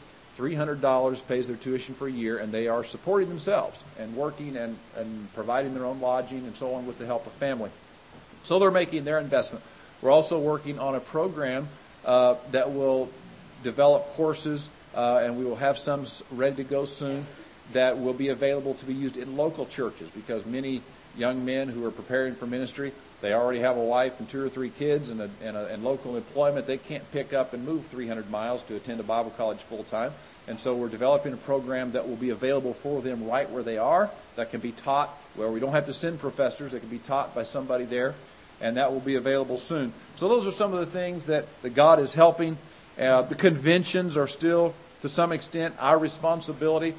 $300 pays their tuition for a year, and they are supporting themselves and working and providing their own lodging and so on with the help of family. So they're making their investment. We're also working on a program that will develop courses, and we will have some ready to go soon, that will be available to be used in local churches, because many young men who are preparing for ministry, they already have a wife and 2 or 3 kids and local employment. They can't pick up and move 300 miles to attend a Bible college full time. And so we're developing a program that will be available for them right where they are, that can be taught where we don't have to send professors. That can be taught by somebody there, and that will be available soon. So those are some of the things that God is helping. The conventions are still, to some extent, our responsibility.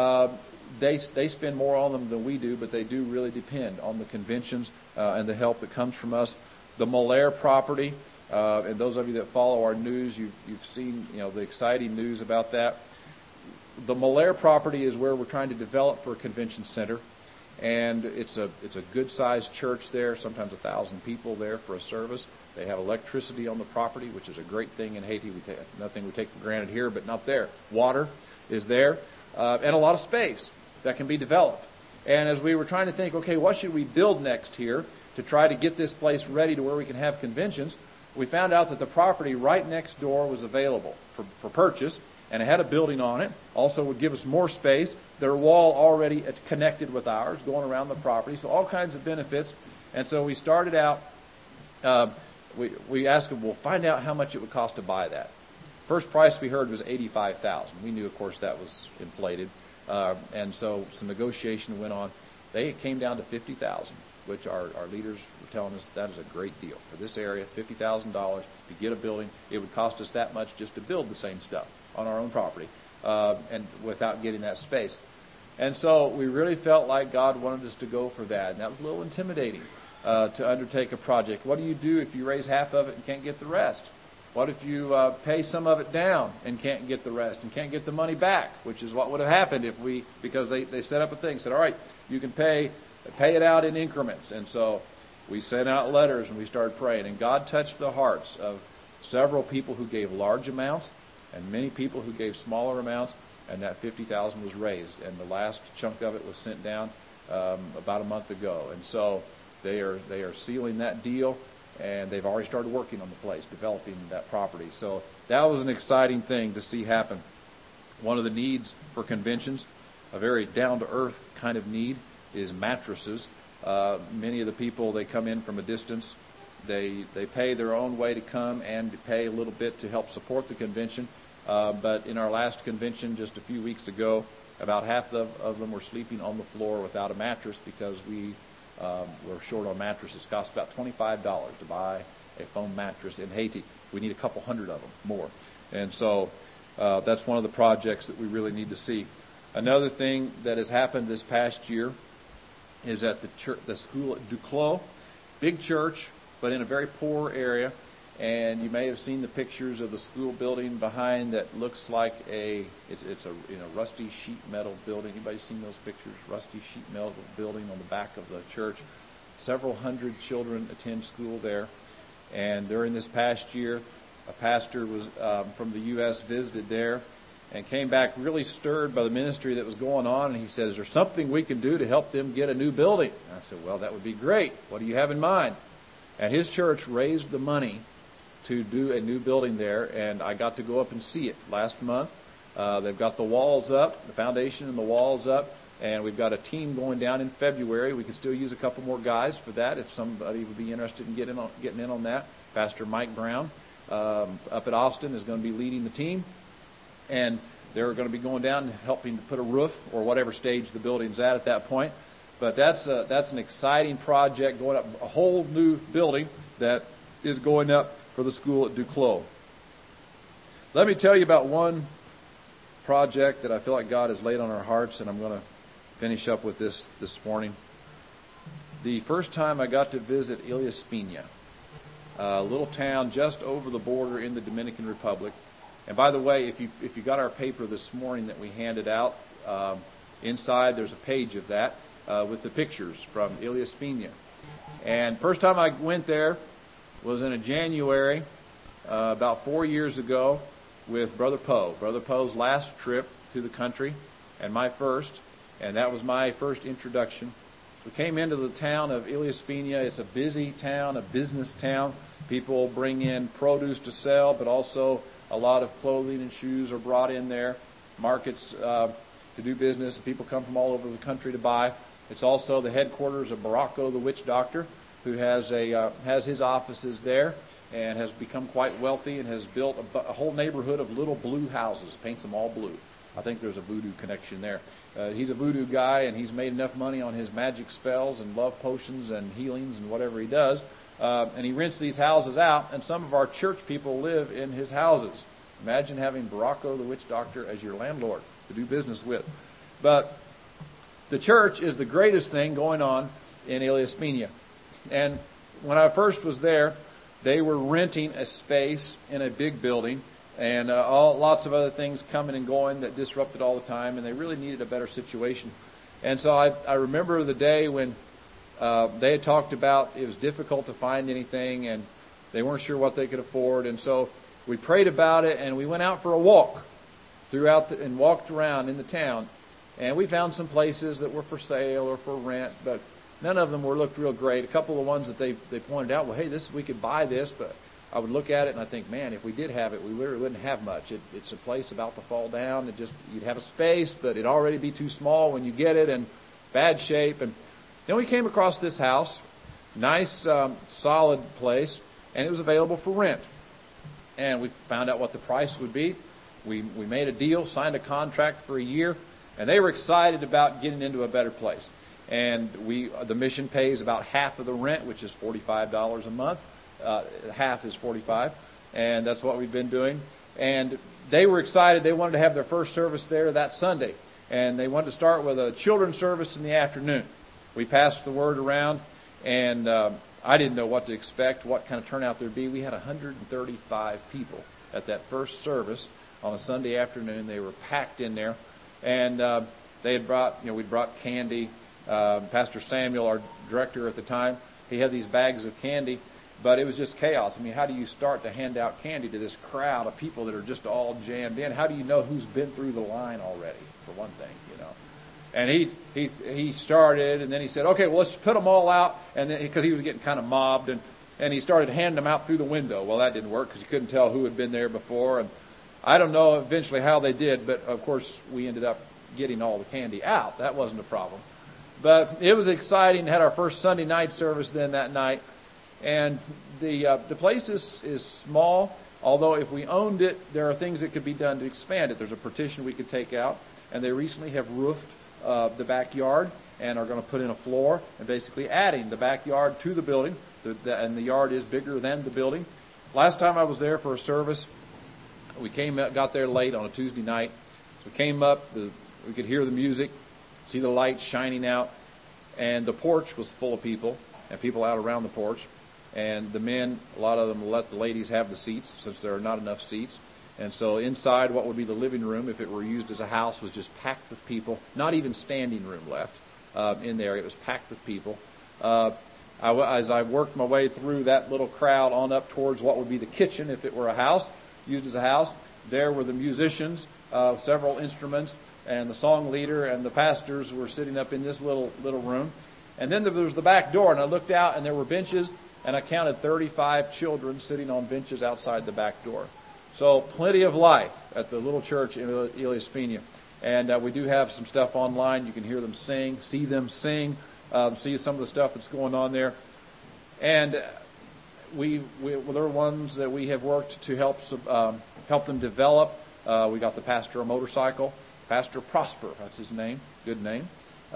They spend more on them than we do, but they do really depend on the conventions and the help that comes from us. The Molaire property, and those of you that follow our news, you've seen the exciting news about that. The Molaire property is where we're trying to develop for a convention center, and it's a good-sized church there. Sometimes 1,000 people there for a service. They have electricity on the property, which is a great thing in Haiti. Nothing we take for granted here, but not there. Water is there, and a lot of space that can be developed. And as we were trying to think, okay, what should we build next here to try to get this place ready to where we can have conventions, we found out that the property right next door was available for purchase, and it had a building on it. Also would give us more space. Their wall already connected with ours, going around the property, so all kinds of benefits. And so we started out, we asked them, we'll find out how much it would cost to buy that. First price we heard was $85,000. We knew, of course, that was inflated. And so some negotiation went on. They came down to $50,000, which our leaders were telling us that is a great deal. For this area, $50,000 to get a building. It would cost us that much just to build the same stuff on our own property and without getting that space. And so we really felt like God wanted us to go for that. And that was a little intimidating to undertake a project. What do you do if you raise half of it and can't get the rest? What if you pay some of it down and can't get the rest and can't get the money back, which is what would have happened because they set up a thing, said, all right, you can pay it out in increments. And so we sent out letters and we started praying. And God touched the hearts of several people who gave large amounts and many people who gave smaller amounts, and that $50,000 was raised. And the last chunk of it was sent down about a month ago. And so they are sealing that deal. And they've already started working on the place, developing that property. So that was an exciting thing to see happen. One of the needs for conventions, a very down-to-earth kind of need, is mattresses. Many of the people, they come in from a distance. They pay their own way to come and to pay a little bit to help support the convention. But in our last convention just a few weeks ago, about half of them were sleeping on the floor without a mattress because we're short on mattresses. It costs about $25 to buy a foam mattress in Haiti. We need a couple hundred of them more. And so that's one of the projects that we really need to see. Another thing that has happened this past year is at the school at Duclos. Big church, but in a very poor area. And you may have seen the pictures of the school building behind that looks like it's a rusty sheet metal building. Anybody seen those pictures? Rusty sheet metal building on the back of the church. Several hundred children attend school there. And during this past year, a pastor was from the U.S. visited there, and came back really stirred by the ministry that was going on. And he said, is there something we can do to help them get a new building? And I said, well, that would be great. What do you have in mind? And his church raised the money to do a new building there, and I got to go up and see it last month. They've got the walls up, the foundation and the walls up, and we've got a team going down in February. We could still use a couple more guys for that if somebody would be interested in getting in on that. Pastor Mike Brown up at Austin is going to be leading the team, and they're going to be going down and helping to put a roof or whatever stage the building's at that point. But that's an exciting project, going up a whole new building that is going up for the school at Duclos. Let me tell you about one project that I feel like God has laid on our hearts, and I'm going to finish up with this morning. The first time I got to visit Ilya Spina, a little town just over the border in the Dominican Republic. And by the way, if you got our paper this morning that we handed out, inside there's a page of that with the pictures from Ilya Spina. And first time I went there was in a January about 4 years ago with Brother Poe. Brother Poe's last trip to the country and my first, and that was my first introduction. We came into the town of Ilya Spina. It's a busy town, a business town. People bring in produce to sell, but also a lot of clothing and shoes are brought in there. Markets to do business. People come from all over the country to buy. It's also the headquarters of Baracco, the witch doctor, who has his offices there and has become quite wealthy and has built a whole neighborhood of little blue houses, paints them all blue. I think there's a voodoo connection there. He's a voodoo guy, and he's made enough money on his magic spells and love potions and healings and whatever he does. And he rents these houses out, and some of our church people live in his houses. Imagine having Baracco, the witch doctor, as your landlord to do business with. But the church is the greatest thing going on in Ilya Spina. And when I first was there, they were renting a space in a big building, and lots of other things coming and going that disrupted all the time, and they really needed a better situation. And so I remember the day when they had talked about it was difficult to find anything, and they weren't sure what they could afford. And so we prayed about it, and we went out for a walk and walked around in the town. And we found some places that were for sale or for rent, but none of them looked real great. A couple of ones that they pointed out, well, hey, we could buy this, but I would look at it and I think, man, if we did have it, we really wouldn't have much. It's a place about to fall down. You'd have a space, but it'd already be too small when you get it, and bad shape. And then we came across this house, nice, solid place, and it was available for rent. And we found out what the price would be. We made a deal, signed a contract for a year, and they were excited about getting into a better place. And the mission pays about half of the rent, which is $45 a month. Half is $45, and that's what we've been doing. And they were excited. They wanted to have their first service there that Sunday, and they wanted to start with a children's service in the afternoon. We passed the word around, and I didn't know what to expect, what kind of turnout there'd be. We had 135 people at that first service on a Sunday afternoon. They were packed in there, and they had we'd brought candy. Pastor Samuel, our director at the time, he had these bags of candy, but it was just chaos. I mean, how do you start to hand out candy to this crowd of people that are just all jammed in? How do you know who's been through the line already, for one thing, And he started, and then he said, okay, well, let's put them all out, and then because he was getting kind of mobbed, and he started handing them out through the window. Well, that didn't work because you couldn't tell who had been there before, and I don't know eventually how they did, but of course we ended up getting all the candy out. That wasn't a problem. But it was exciting. Had our first Sunday night service then that night. And the place is small, although if we owned it, there are things that could be done to expand it. There's a partition we could take out, and they recently have roofed the backyard and are going to put in a floor and basically adding the backyard to the building, and the yard is bigger than the building. Last time I was there for a service, we got there late on a Tuesday night. So we came up, we could hear the music, see the lights shining out, and the porch was full of people, and people out around the porch. And the men, a lot of them let the ladies have the seats since there are not enough seats. And so inside what would be the living room, if it were used as a house, was just packed with people. Not even standing room left in there. It was packed with people. As I worked my way through that little crowd on up towards what would be the kitchen if it were a house, used as a house, there were the musicians several instruments, and the song leader and the pastors were sitting up in this little room. And then there was the back door, and I looked out, and there were benches, and I counted 35 children sitting on benches outside the back door. So plenty of life at the little church in Elias Pena. And we do have some stuff online. You can hear them sing, see them sing, see some of the stuff that's going on there. And there are ones that we have worked to help them develop. We got the pastor a motorcycle, Pastor Prosper, that's his name, good name.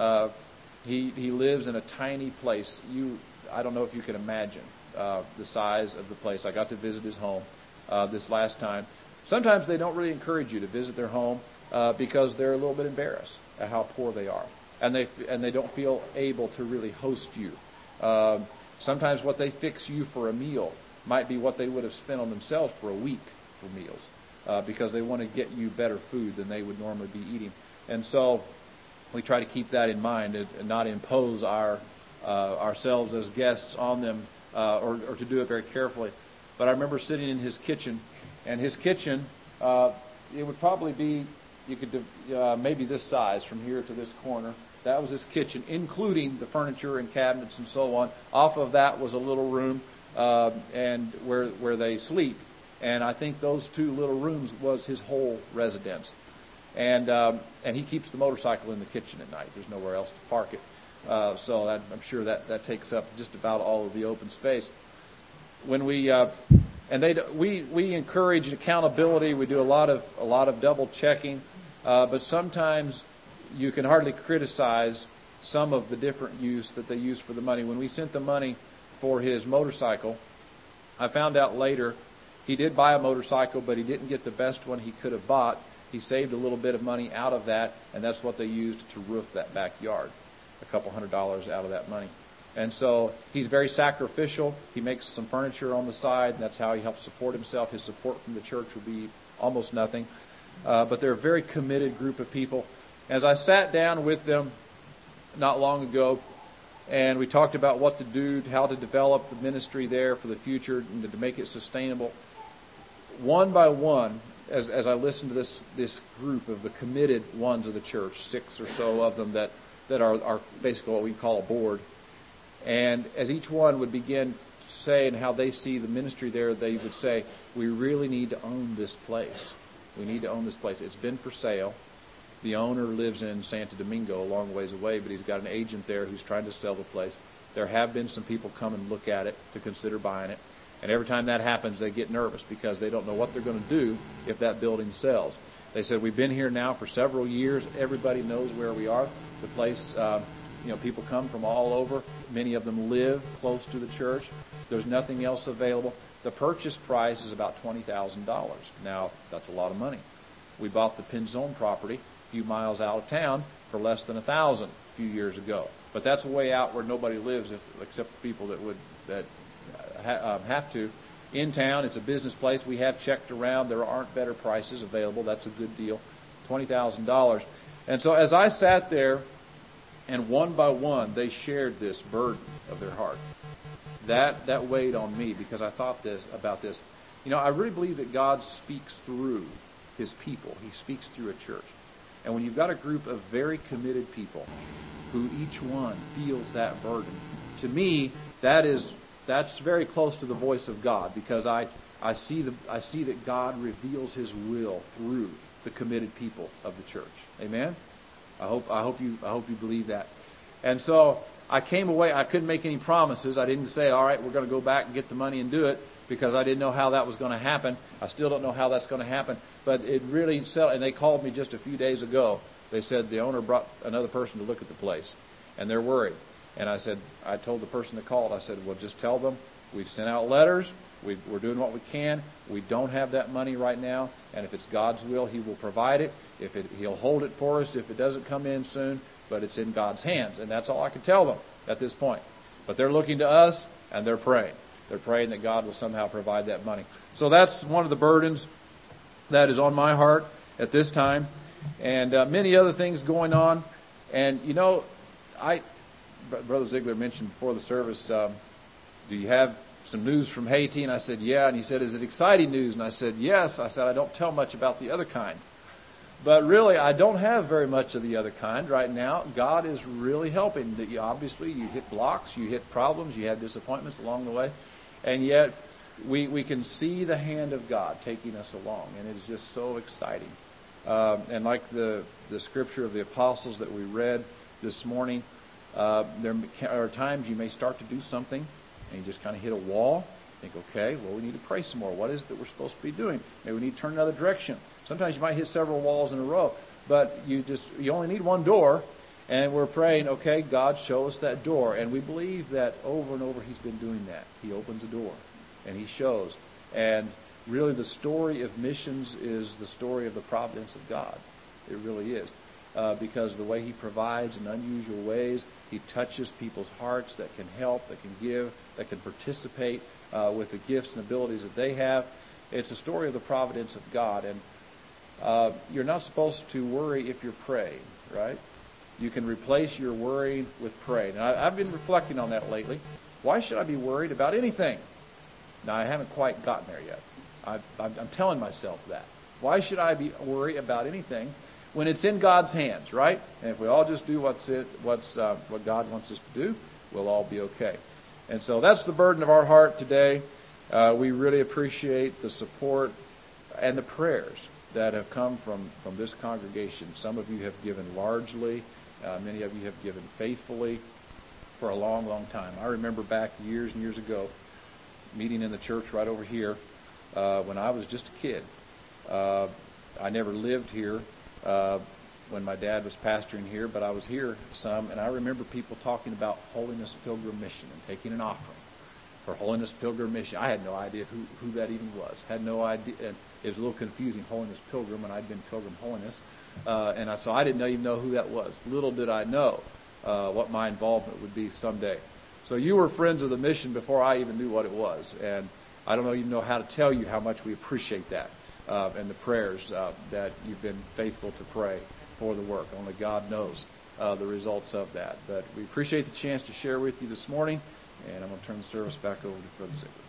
He lives in a tiny place. I don't know if you can imagine the size of the place. I got to visit his home this last time. Sometimes they don't really encourage you to visit their home because they're a little bit embarrassed at how poor they are, and they don't feel able to really host you. Sometimes what they fix you for a meal might be what they would have spent on themselves for a week for meals, because they want to get you better food than they would normally be eating. And so we try to keep that in mind and not impose ourselves as guests on them, or to do it very carefully. But I remember sitting in his kitchen, and his kitchen, it would probably be, you could maybe this size from here to this corner. That was his kitchen, including the furniture and cabinets and so on. Off of that was a little room, and where they sleep. And I think those two little rooms was his whole residence. And he keeps the motorcycle in the kitchen at night. There's nowhere else to park it. So I'm sure that takes up just about all of the open space. When we encourage accountability. We do a lot of double checking, but sometimes you can hardly criticize some of the different use that they use for the money. When we sent the money for his motorcycle, I found out later he did buy a motorcycle, but he didn't get the best one he could have bought. He saved a little bit of money out of that, and that's what they used to roof that backyard. A couple $100 out of that money. And so he's very sacrificial. He makes some furniture on the side, and that's how he helps support himself. His support from the church would be almost nothing. But they're a very committed group of people. As I sat down with them not long ago, and we talked about what to do, how to develop the ministry there for the future, and to make it sustainable, one by one, as I listened to this group of the committed ones of the church, 6 or so of them that are basically what we call a board, and as each one would begin to say and how they see the ministry there, they would say, we really need to own this place. We need to own this place. It's been for sale. The owner lives in Santo Domingo, a long ways away, but he's got an agent there who's trying to sell the place. There have been some people come and look at it to consider buying it. And every time that happens, they get nervous because they don't know what they're going to do if that building sells. They said, we've been here now for several years. Everybody knows where we are. The place, people come from all over. Many of them live close to the church. There's nothing else available. The purchase price is about $20,000. Now, that's a lot of money. We bought the Pinzon property a few miles out of town for less than $1,000 a few years ago. But that's way out where nobody lives except the people that have to. In town, it's a business place. We have checked around. There aren't better prices available. That's a good deal. $20,000. And so as I sat there, and one by one, they shared this burden of their heart. That weighed on me because I thought about this. I really believe that God speaks through his people. He speaks through a church. And when you've got a group of very committed people who each one feels that burden, to me, that's very close to the voice of God, because I see that God reveals his will through the committed people of the church. Amen? I hope you believe that. And so I came away. I couldn't make any promises. I didn't say, all right, we're going to go back and get the money and do it, because I didn't know how that was going to happen. I still don't know how that's going to happen. But it really and they called me just a few days ago. They said the owner brought another person to look at the place, and they're worried. And I told the person that called, I said, well, just tell them we've sent out letters. We're doing what we can. We don't have that money right now, and if it's God's will, he will provide it. He'll hold it for us if it doesn't come in soon, but it's in God's hands. And that's all I can tell them at this point. But they're looking to us, and they're praying. They're praying that God will somehow provide that money. So that's one of the burdens that is on my heart at this time, and many other things going on. And, Brother Ziegler mentioned before the service, do you have some news from Haiti? And I said, yeah. And he said, is it exciting news? And I said, yes. I said, I don't tell much about the other kind. But really, I don't have very much of the other kind right now. God is really helping. Obviously, you hit blocks, you hit problems, you had disappointments along the way, and yet we can see the hand of God taking us along, and it is just so exciting. And like the scripture of the apostles that we read this morning, there are times you may start to do something, and you just kind of hit a wall. Think, okay, well, we need to pray some more. What is it that we're supposed to be doing? Maybe we need to turn another direction. Sometimes you might hit several walls in a row, but you only need one door, and we're praying, okay, God, show us that door. And we believe that over and over He's been doing that. He opens a door, and He shows. And really the story of missions is the story of the providence of God. It really is. Because the way He provides in unusual ways, He touches people's hearts that can help, that can give, that can participate with the gifts and abilities that they have. It's a story of the providence of God. And you're not supposed to worry if you're praying, right? You can replace your worrying with praying. And I've been reflecting on that lately. Why should I be worried about anything? Now, I haven't quite gotten there yet. I'm telling myself that. Why should I be worried about anything when it's in God's hands, right? And if we all just do what God wants us to do, we'll all be okay. And so that's the burden of our heart today. We really appreciate the support and the prayers that have come from this congregation. Some of you have given largely. Many of you have given faithfully for a long, long time. I remember back years and years ago, meeting in the church right over here when I was just a kid. I never lived here when my dad was pastoring here, but I was here some, and I remember people talking about Holiness Pilgrim Mission and taking an offering for Holiness Pilgrim Mission. I had no idea who that even was. Had no idea. And it was a little confusing, Holiness Pilgrim, and I'd been Pilgrim Holiness. So I didn't even know who that was. Little did I know what my involvement would be someday. So you were friends of the mission before I even knew what it was. And I don't even know how to tell you how much we appreciate that and the prayers that you've been faithful to pray for the work. Only God knows the results of that. But we appreciate the chance to share with you this morning. And I'm going to turn the service back over to Brother Ziegler.